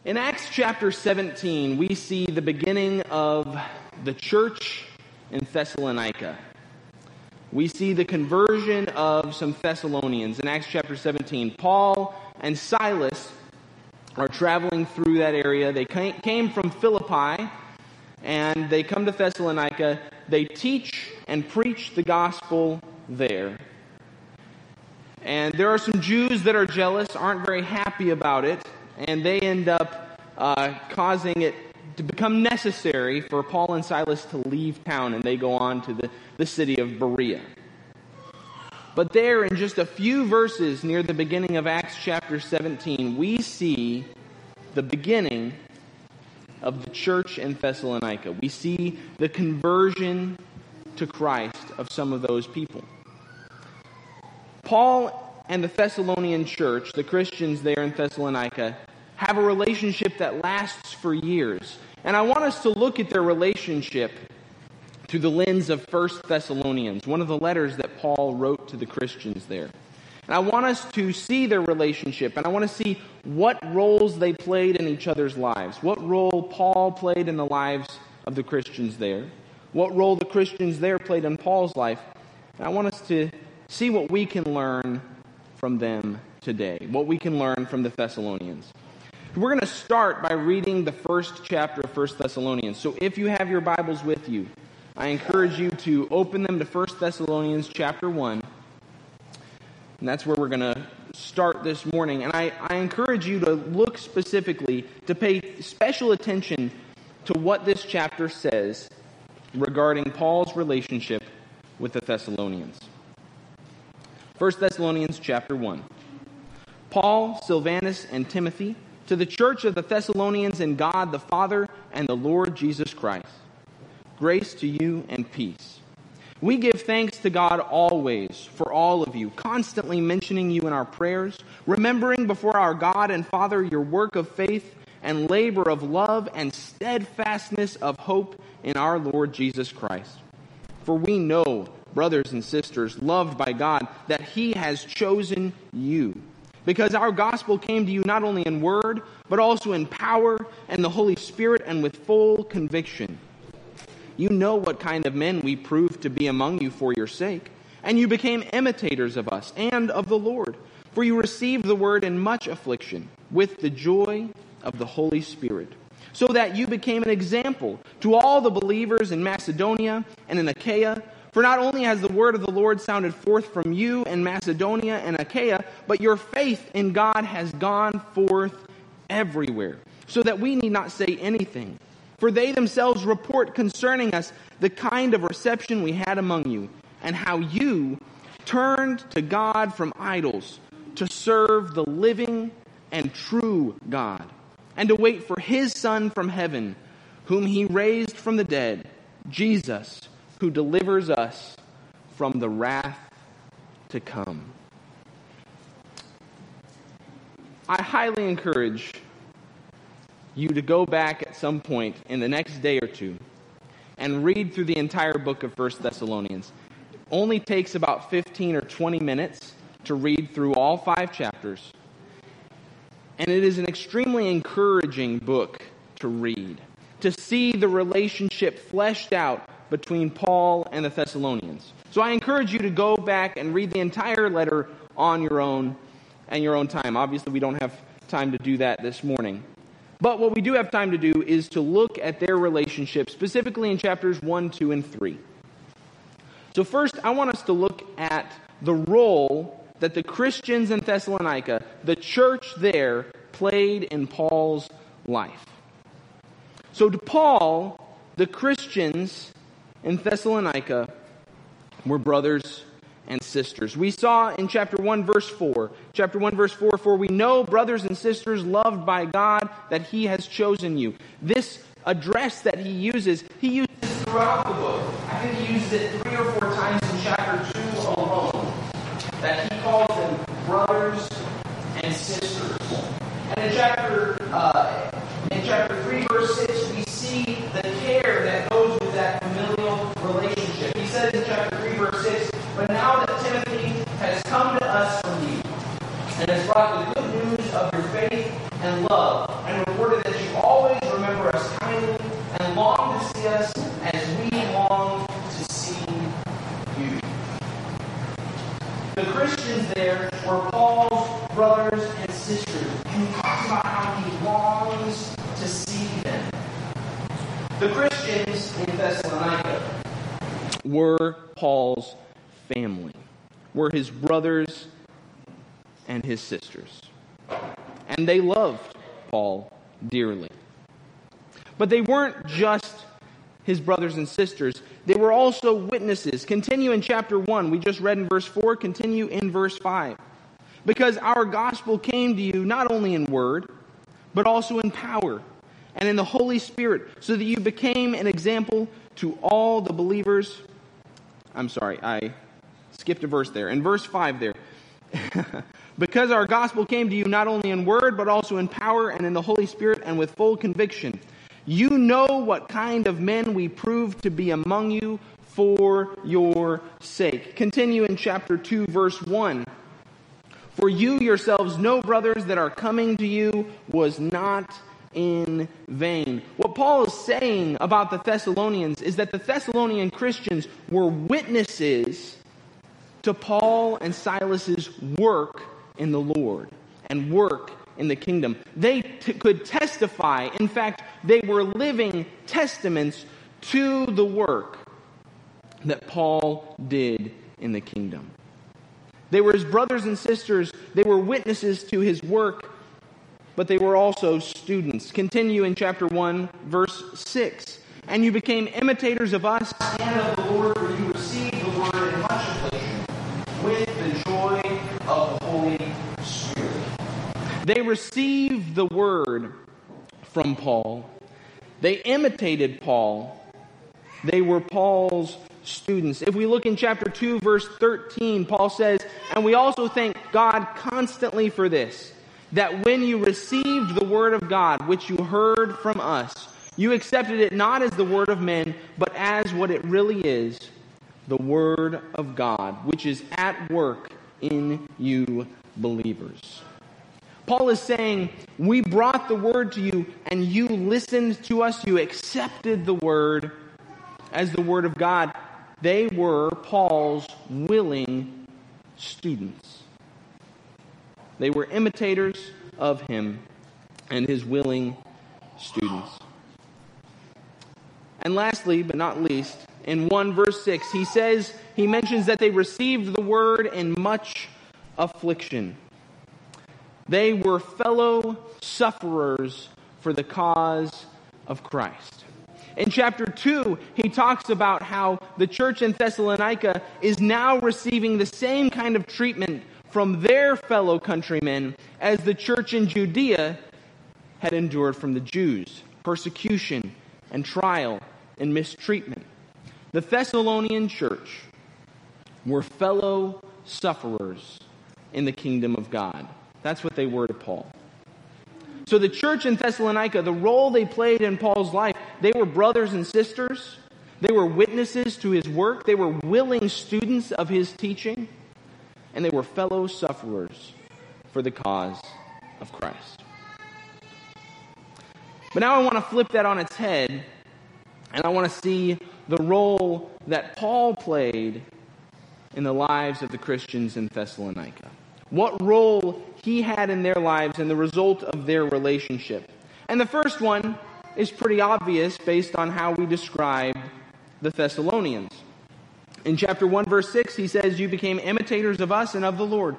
In Acts chapter 17, we see the beginning of the church in Thessalonica. We see the conversion of some Thessalonians in Acts chapter 17. Paul and Silas are traveling through that area. They came from Philippi, and they come to Thessalonica. They teach and preach the gospel there. And there are some Jews that are jealous, aren't very happy about it, and they end up causing it to become necessary for Paul and Silas to leave town, and they go on to the city of Berea. But there, in just a few verses near the beginning of Acts chapter 17, we see the beginning of the church in Thessalonica. We see the conversion to Christ of some of those people. Paul and the Thessalonian church, the Christians there in Thessalonica, have a relationship that lasts for years. And I want us to look at their relationship through the lens of 1 Thessalonians, one of the letters that Paul wrote to the Christians there. And I want us to see their relationship, and I want to see what roles they played in each other's lives, what role Paul played in the lives of the Christians there, what role the Christians there played in Paul's life. And I want us to see what we can learn from them today, what we can learn from the Thessalonians. We're going to start by reading the first chapter of 1 Thessalonians. So if you have your Bibles with you, I encourage you to open them to 1 Thessalonians chapter 1. And that's where we're going to start this morning. And I encourage you to look specifically, to pay special attention to what this chapter says regarding Paul's relationship with the Thessalonians. 1 Thessalonians chapter 1. Paul, Silvanus, and Timothy, to the church of the Thessalonians in God the Father and the Lord Jesus Christ. Grace to you and peace. We give thanks to God always for all of you, constantly mentioning you in our prayers, remembering before our God and Father your work of faith and labor of love and steadfastness of hope in our Lord Jesus Christ. For we know, brothers and sisters, loved by God, that He has chosen you, because our gospel came to you not only in word, but also in power and the Holy Spirit and with full conviction. You know what kind of men we proved to be among you for your sake, and you became imitators of us and of the Lord, for you received the word in much affliction, with the joy of the Holy Spirit, so that you became an example to all the believers in Macedonia and in Achaia. For not only has the word of the Lord sounded forth from you in Macedonia and Achaia, but your faith in God has gone forth everywhere, so that we need not say anything. For they themselves report concerning us the kind of reception we had among you, and how you turned to God from idols to serve the living and true God, and to wait for His Son from heaven, whom He raised from the dead, Jesus, who delivers us from the wrath to come. I highly encourage you to go back at some point in the next day or two and read through the entire book of 1 Thessalonians. It only takes about 15 or 20 minutes to read through all 5 chapters. And it is an extremely encouraging book to read, to see the relationship fleshed out between Paul and the Thessalonians. So I encourage you to go back and read the entire letter on your own and your own time. Obviously, we don't have time to do that this morning. But what we do have time to do is to look at their relationship, specifically in chapters 1, 2, and 3. So first, I want us to look at the role that the Christians in Thessalonica, the church there, played in Paul's life. So to Paul, the Christians in Thessalonica were brothers and sisters. We saw in chapter 1, verse 4, for we know, brothers and sisters, loved by God, that He has chosen you. This address that he uses throughout the book. I think he uses it 3 or 4 times in chapter 2 alone, that he calls them brothers and sisters. And in chapter 3, verse 6, we see the care that goes with that familial relationship. He says in chapter 3, verse 6, but now that Timothy has come to us from you, and has brought the good news of your faith and love, and reported Christians there were Paul's brothers and sisters. And he talks about how he longs to see them. The Christians in Thessalonica were Paul's family, were his brothers and his sisters. And they loved Paul dearly. But they weren't just his brothers and sisters. They were also witnesses. Continue in chapter 1. We just read in verse 4. Continue in verse 5. Because our gospel came to you not only in word, but also in power and in the Holy Spirit, so that you became an example to all the believers. I'm sorry, I skipped a verse there. In verse 5 there. Because our gospel came to you not only in word, but also in power and in the Holy Spirit and with full conviction. You know what kind of men we proved to be among you for your sake. Continue in chapter 2, verse 1. For you yourselves know, brothers, that our coming to you was not in vain. What Paul is saying about the Thessalonians is that the Thessalonian Christians were witnesses to Paul and Silas's work in the Lord and work in the kingdom. They could testify. In fact, they were living testaments to the work that Paul did in the kingdom. They were his brothers and sisters. They were witnesses to his work, but they were also students. Continue in chapter 1, verse 6. And you became imitators of us and of the Lord, for you received the word in much affliction with the joy of the Holy Spirit. They received the word from Paul. They imitated Paul. They were Paul's students. If we look in chapter 2, verse 13, Paul says, and we also thank God constantly for this, that when you received the word of God, which you heard from us, you accepted it not as the word of men, but as what it really is, the word of God, which is at work in you believers. Paul is saying, we brought the word to you, and you listened to us, you accepted the word as the word of God. They were Paul's willing students. They were imitators of him and his willing students. And lastly, but not least, in 1 verse 6, he mentions that they received the word in much affliction. They were fellow sufferers for the cause of Christ. In chapter 2, he talks about how the church in Thessalonica is now receiving the same kind of treatment from their fellow countrymen as the church in Judea had endured from the Jews. Persecution and trial and mistreatment. The Thessalonian church were fellow sufferers in the kingdom of God. That's what they were to Paul. So the church in Thessalonica, the role they played in Paul's life, they were brothers and sisters. They were witnesses to his work. They were willing students of his teaching. And they were fellow sufferers for the cause of Christ. But now I want to flip that on its head, and I want to see the role that Paul played in the lives of the Christians in Thessalonica. What role he had in their lives and the result of their relationship. And the first one is pretty obvious based on how we describe the Thessalonians. In chapter 1, verse 6, he says, you became imitators of us and of the Lord.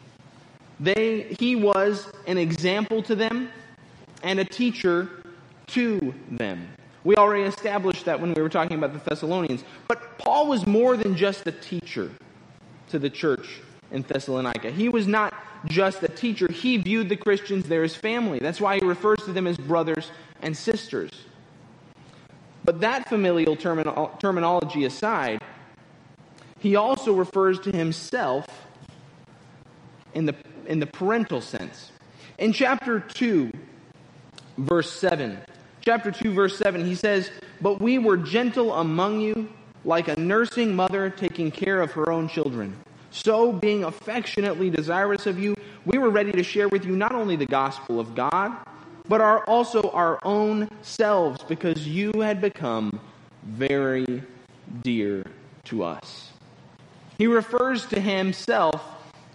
He was an example to them and a teacher to them. We already established that when we were talking about the Thessalonians. But Paul was more than just a teacher to the church in Thessalonica. He was not just a teacher. He viewed the Christians there as family. That's why he refers to them as brothers and sisters. But that familial terminology aside, he also refers to himself in the parental sense. In chapter 2, verse 7, he says, but we were gentle among you, like a nursing mother taking care of her own children. So, being affectionately desirous of you, we were ready to share with you not only the gospel of God, but also our own selves, because you had become very dear to us. He refers to himself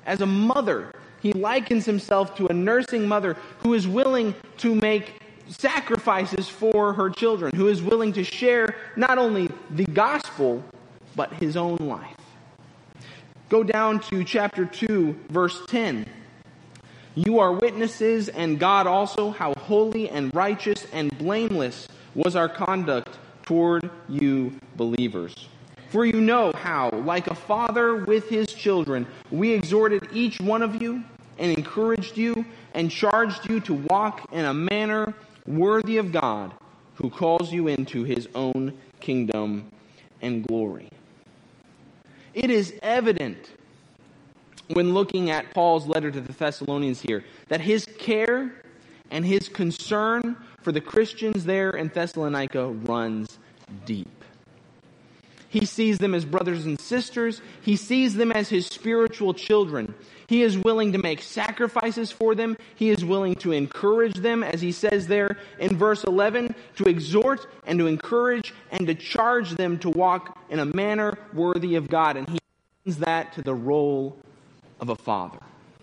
as a mother. He likens himself to a nursing mother who is willing to make sacrifices for her children, who is willing to share not only the gospel, but his own life. Go down to chapter 2, verse 10. You are witnesses, and God also, how holy and righteous and blameless was our conduct toward you believers. For you know how, like a father with his children, we exhorted each one of you and encouraged you and charged you to walk in a manner worthy of God, who calls you into his own kingdom and glory. It is evident when looking at Paul's letter to the Thessalonians here that his care and his concern for the Christians there in Thessalonica runs deep. He sees them as brothers and sisters. He sees them as his spiritual children. He is willing to make sacrifices for them. He is willing to encourage them, as he says there in verse 11, to exhort and to encourage and to charge them to walk in a manner worthy of God. And he brings that to the role of a father.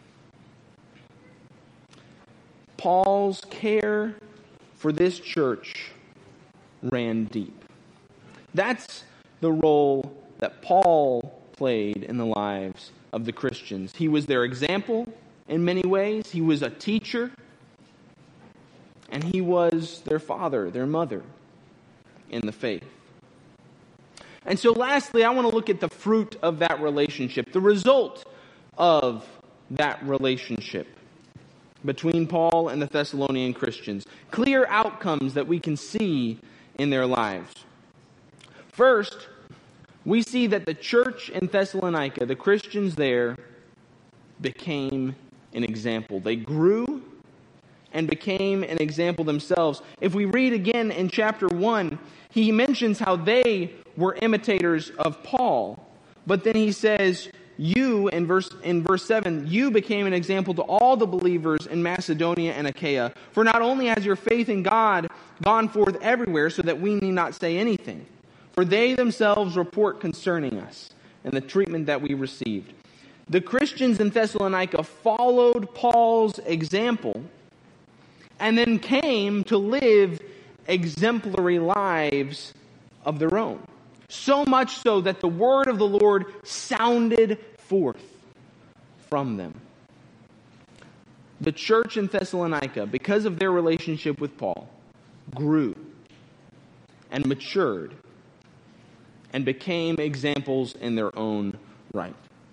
Paul's care for this church ran deep. That's the role that Paul played in the lives of the Christians. He was their example in many ways. He was a teacher. And he was their father, their mother in the faith. And so lastly, I want to look at the fruit of that relationship, the result of that relationship between Paul and the Thessalonian Christians. Clear outcomes that we can see in their lives. First, we see that the church in Thessalonica, the Christians there, became an example. They grew and became an example themselves. If we read again in chapter 1, he mentions how they were imitators of Paul. But then he says, you, in verse 7, you became an example to all the believers in Macedonia and Achaia. For not only has your faith in God gone forth everywhere, so that we need not say anything, for they themselves report concerning us and the treatment that we received. The Christians in Thessalonica followed Paul's example and then came to live exemplary lives of their own. So much so that the word of the Lord sounded forth from them. The church in Thessalonica, because of their relationship with Paul, grew and matured and became examples in their own right.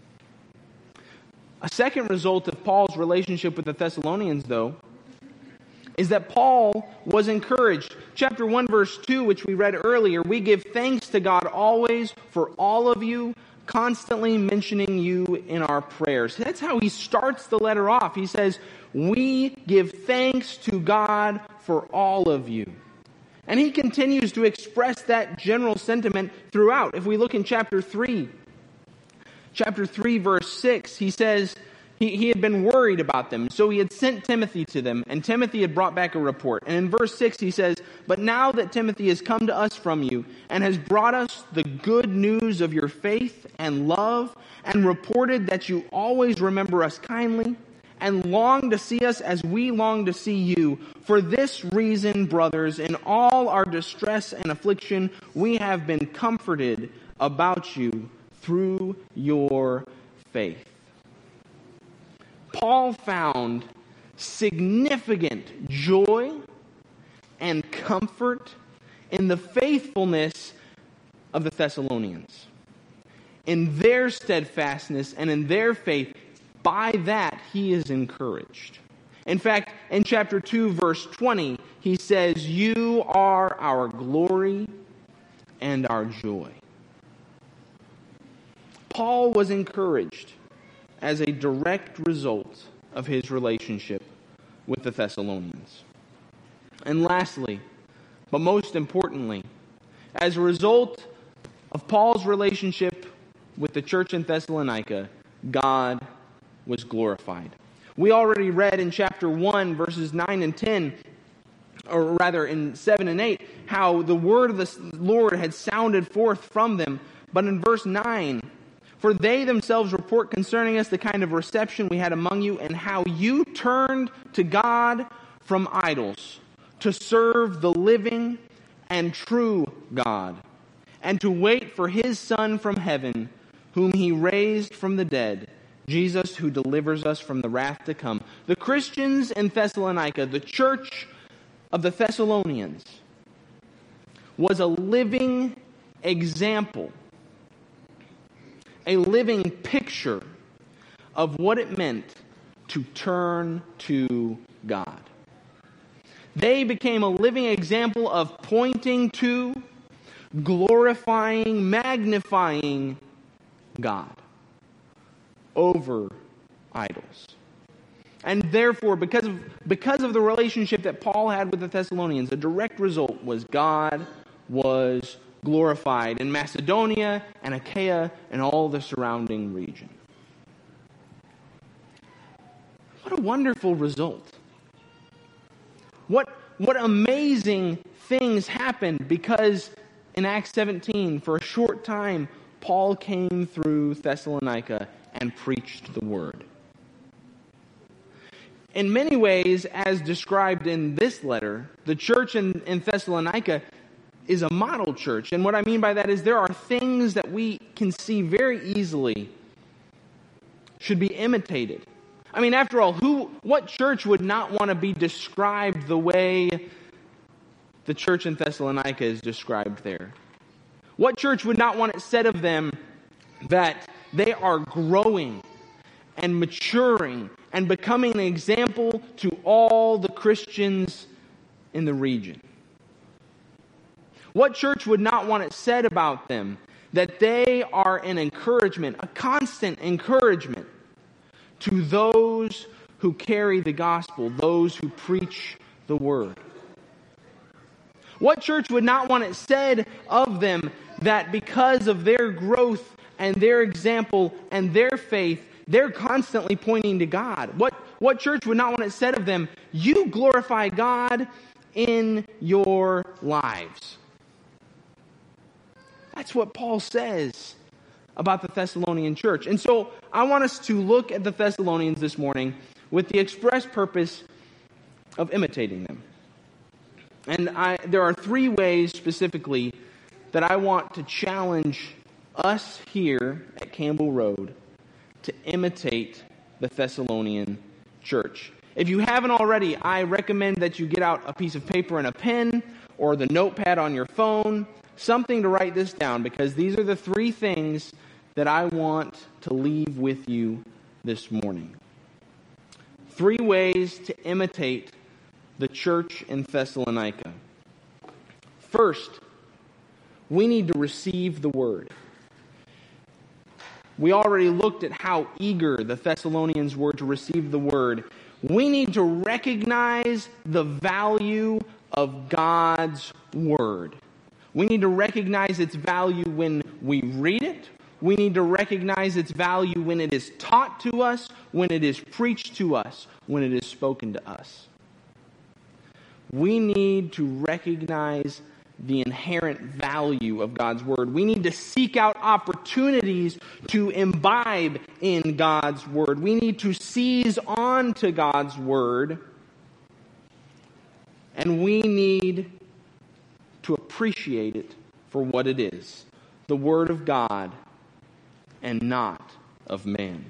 A second result of Paul's relationship with the Thessalonians, though, is that Paul was encouraged. Chapter 1, verse 2, which we read earlier, we give thanks to God always for all of you, constantly mentioning you in our prayers. That's how he starts the letter off. He says, we give thanks to God for all of you. And he continues to express that general sentiment throughout. If we look in chapter 3, verse 6, he says, he had been worried about them, so he had sent Timothy to them, and Timothy had brought back a report. And in verse 6 he says, but now that Timothy has come to us from you, and has brought us the good news of your faith and love, and reported that you always remember us kindly, and long to see us as we long to see you. For this reason, brothers, in all our distress and affliction, we have been comforted about you through your faith. Paul found significant joy and comfort in the faithfulness of the Thessalonians, in their steadfastness and in their faith. By that, he is encouraged. In fact, in chapter 2, verse 20, he says, you are our glory and our joy. Paul was encouraged as a direct result of his relationship with the Thessalonians. And lastly, but most importantly, as a result of Paul's relationship with the church in Thessalonica, God was glorified. We already read in chapter 1, verses 9 and 10, or rather in 7 and 8, how the word of the Lord had sounded forth from them. But in verse 9, For they themselves report concerning us the kind of reception we had among you, and how you turned to God from idols to serve the living and true God, and to wait for his Son from heaven, whom he raised from the dead, Jesus, who delivers us from the wrath to come. The Christians in Thessalonica, the church of the Thessalonians, was a living example, a living picture of what it meant to turn to God. They became a living example of pointing to, glorifying, magnifying God over idols. And therefore, because of the relationship that Paul had with the Thessalonians, a direct result was God was glorified in Macedonia and Achaia and all the surrounding region. What a wonderful result. What amazing things happened, because in Acts 17, for a short time, Paul came through Thessalonica and preached the word. In many ways, as described in this letter, the church in Thessalonica is a model church. And what I mean by that is there are things that we can see very easily should be imitated. I mean, after all, what church would not want to be described the way the church in Thessalonica is described there? What church would not want it said of them that they are growing and maturing and becoming an example to all the Christians in the region? What church would not want it said about them that they are an encouragement, a constant encouragement to those who carry the gospel, those who preach the word? What church would not want it said of them that because of their growth and their example and their faith, they're constantly pointing to God? What church would not want it said of them, you glorify God in your lives? That's what Paul says about the Thessalonian church. And so I want us to look at the Thessalonians this morning with the express purpose of imitating them. And there are three ways specifically that I want to challenge us here at Campbell Road to imitate the Thessalonian church. If you haven't already, I recommend that you get out a piece of paper and a pen, or the notepad on your phone, something to write this down, because these are the three things that I want to leave with you this morning. 3 ways to imitate the church in Thessalonica. First, we need to receive the word. We already looked at how eager the Thessalonians were to receive the word. We need to recognize the value of God's word. We need to recognize its value when we read it. We need to recognize its value when it is taught to us, when it is preached to us, when it is spoken to us. We need to recognize the inherent value of God's word. We need to seek out opportunities to imbibe in God's word. We need to seize on to God's word. And we need to appreciate it for what it is, the word of God and not of man.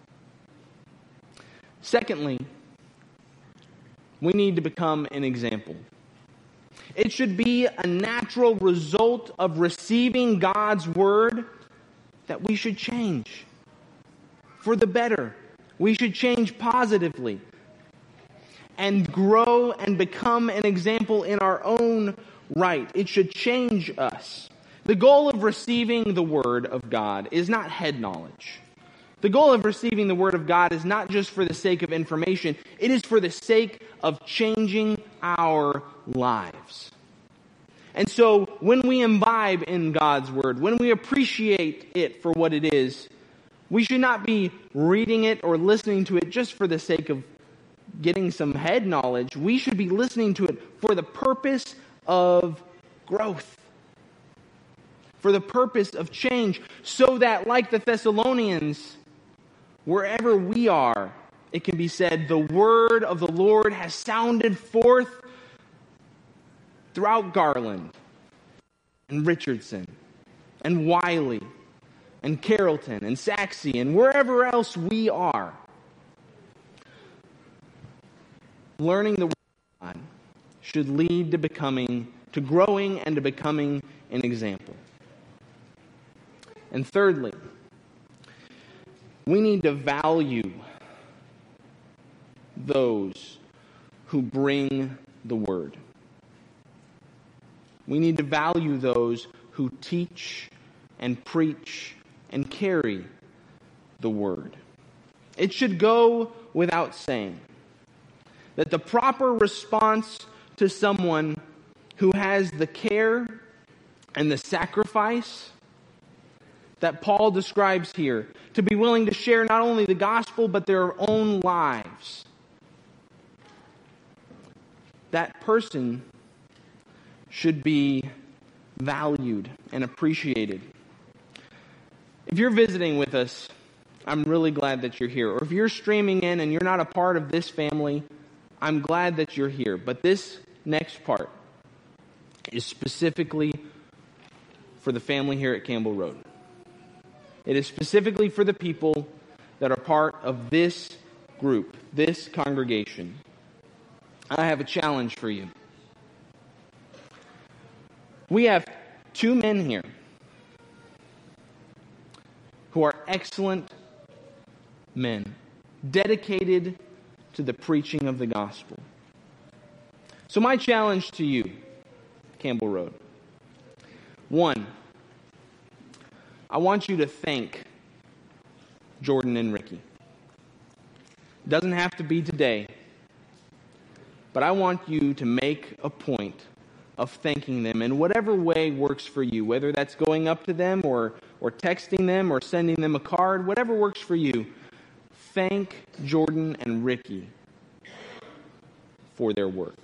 Secondly, we need to become an example. It should be a natural result of receiving God's word that we should change for the better. We should change positively and grow and become an example in our own right. It should change us. The goal of receiving the word of God is not head knowledge. The goal of receiving the word of God is not just for the sake of information. It is for the sake of changing our lives. And so when we imbibe in God's word, when we appreciate it for what it is, we should not be reading it or listening to it just for the sake of getting some head knowledge. We should be listening to it for the purpose of growth, for the purpose of change, so that, like the Thessalonians, wherever we are, it can be said, the word of the Lord has sounded forth throughout Garland and Richardson and Wiley and Carrollton and Saxe and wherever else we are. Learning the word of God should lead to growing and to becoming an example. And thirdly, we need to value those who bring the word. We need to value those who teach and preach and carry the word. It should go without saying that the proper response to someone who has the care and the sacrifice that Paul describes here, to be willing to share not only the gospel but their own lives, that person should be valued and appreciated. If you're visiting with us, I'm really glad that you're here. Or if you're streaming in and you're not a part of this family, I'm glad that you're here. But this next part is specifically for the family here at Campbell Road. It is specifically for the people that are part of this group, this congregation. I have a challenge for you. We have two men here who are excellent men, dedicated to the preaching of the gospel. So my challenge to you, Campbell Road. 1, I want you to thank Jordan and Ricky. It doesn't have to be today, but I want you to make a point of thanking them in whatever way works for you, whether that's going up to them or texting them or sending them a card, whatever works for you. Thank Jordan and Ricky for their work.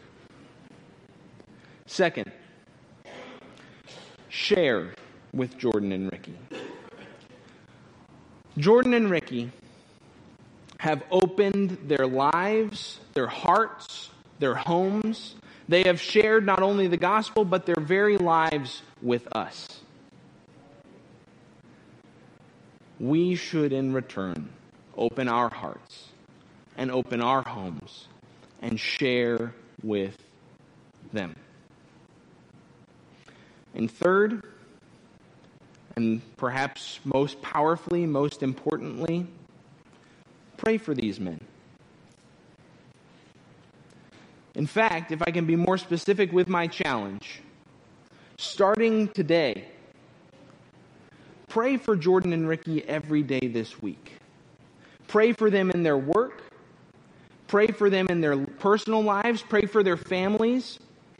2, share with Jordan and Ricky. Jordan and Ricky have opened their lives, their hearts, their homes. They have shared not only the gospel, but their very lives with us. We should, in return, open our hearts and open our homes and share with them. And third, and perhaps most powerfully, most importantly, pray for these men. In fact, if I can be more specific with my challenge, starting today, pray for Jordan and Ricky every day this week. Pray for them in their work. Pray for them in their personal lives. Pray for their families.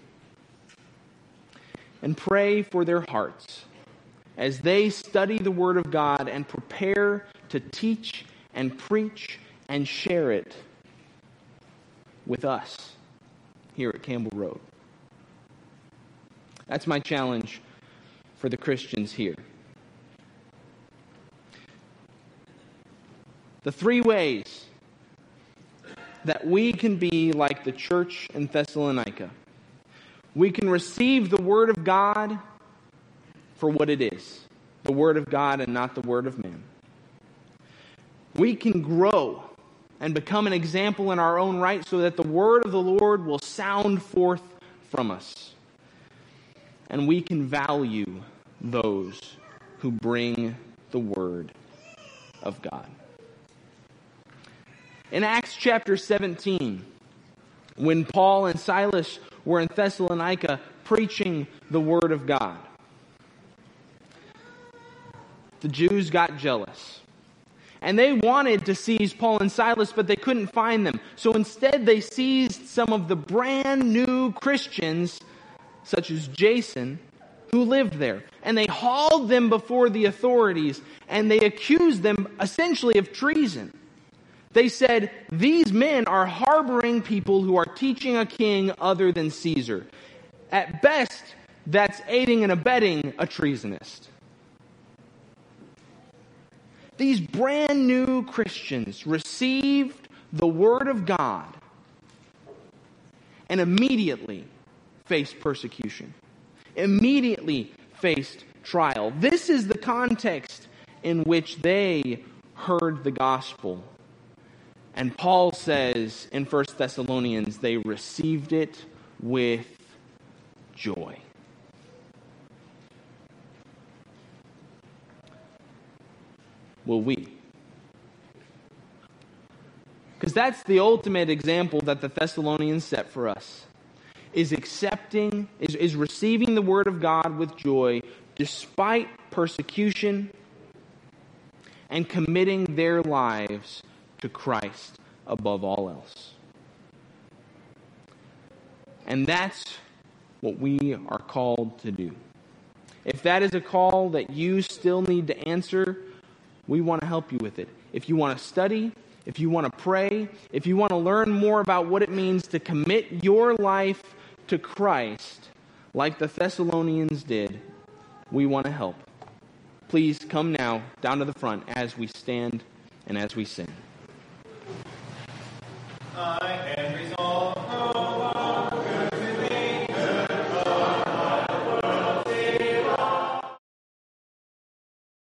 And pray for their hearts as they study the Word of God and prepare to teach and preach and share it with us here at Campbell Road. That's my challenge for the Christians here. The 3 ways that we can be like the church in Thessalonica. We can receive the Word of God for what it is, the Word of God and not the word of man. We can grow and become an example in our own right so that the Word of the Lord will sound forth from us. And we can value those who bring the Word of God. In Acts chapter 17, when Paul and Silas were in Thessalonica preaching the Word of God, the Jews got jealous. And they wanted to seize Paul and Silas, but they couldn't find them. So instead they seized some of the brand new Christians, such as Jason, who lived there. And they hauled them before the authorities, and they accused them essentially of treason. They said, these men are harboring people who are teaching a king other than Caesar. At best, that's aiding and abetting a treasonist. These brand new Christians received the Word of God and immediately faced persecution, immediately faced trial. This is the context in which they heard the gospel. And Paul says in 1 Thessalonians, they received it with joy. Will we? Because that's the ultimate example that the Thessalonians set for us. Is receiving the Word of God with joy despite persecution and committing their lives to Christ above all else. And that's what we are called to do. If that is a call that you still need to answer, we want to help you with it. If you want to study, if you want to pray, if you want to learn more about what it means to commit your life to Christ, like the Thessalonians did, we want to help. Please come now down to the front as we stand and as we sing.